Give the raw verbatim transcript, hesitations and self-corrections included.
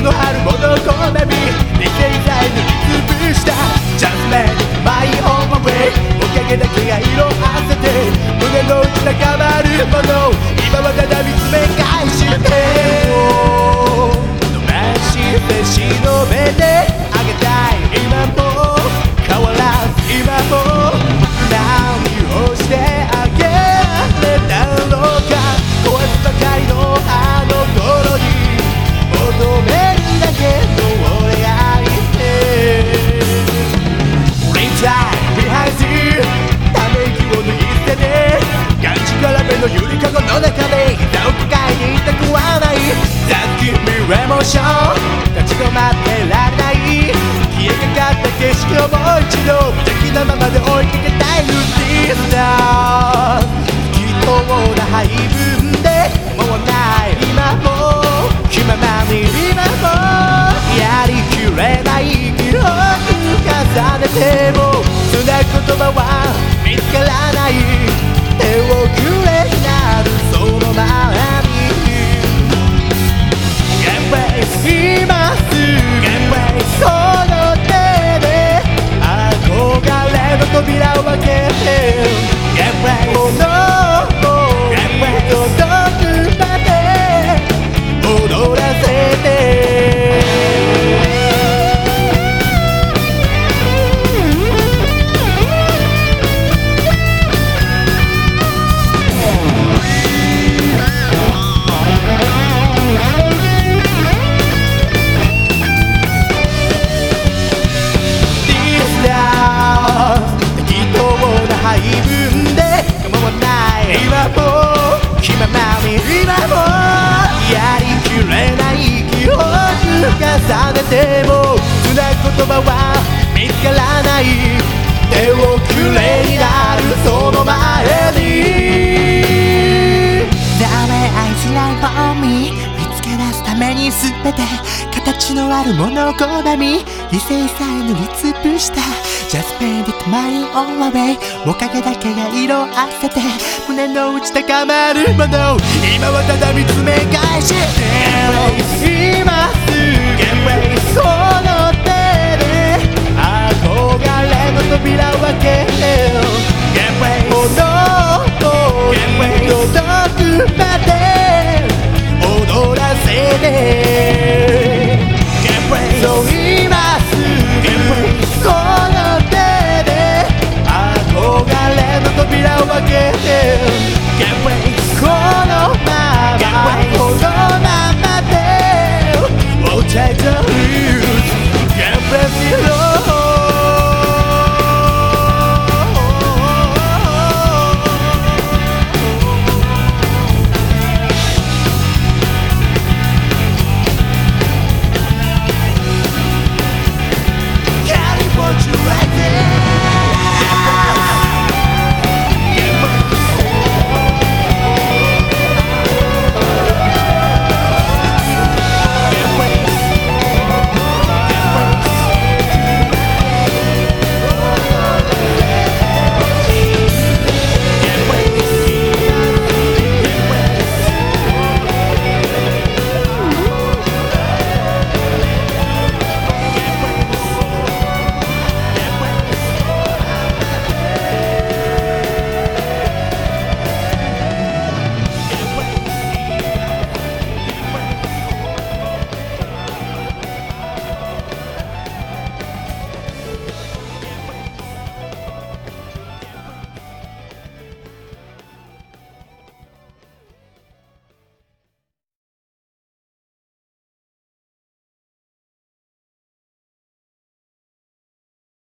の春物好み理性さえ塗りつぶした Just let my own way おかげだけが色あせて胸の内高まるもの今はただ見つめ返して伸ばして忍べてあげたい今も変わらず今も何をしてあげれたのか壊すばかりのあの頃に求めるだけの俺がいて Reach behind you ため息を脱ぎ捨ててがんじがらめのゆりかごの中で膝を抱えていたくはない That give me emotion 立ち止まってられない消えかかった景色をもう一度無邪気なままで追いかけたい This love 不当な配分でもうない今も気ままに今もやりきれない記憶重ねてもそんな言葉は見つからない手をくれなるその前に Get away 今すぐ Get away この手で憧れの扉を開けて Get away このGet away 届くまで踊らせて配分で構わない今も気ままに今もやりきれない記憶重ねてもそんな言葉は見つからない手をくれになるその前にダメ愛しないもみ見つけ出すために全て形のあるものを拒み理性さえ塗りつぶした Just paint it my own way おかげだけが色あせて胸の内高まるもの今はただ見つめ返して今すぐこの手で憧れの扉を開けて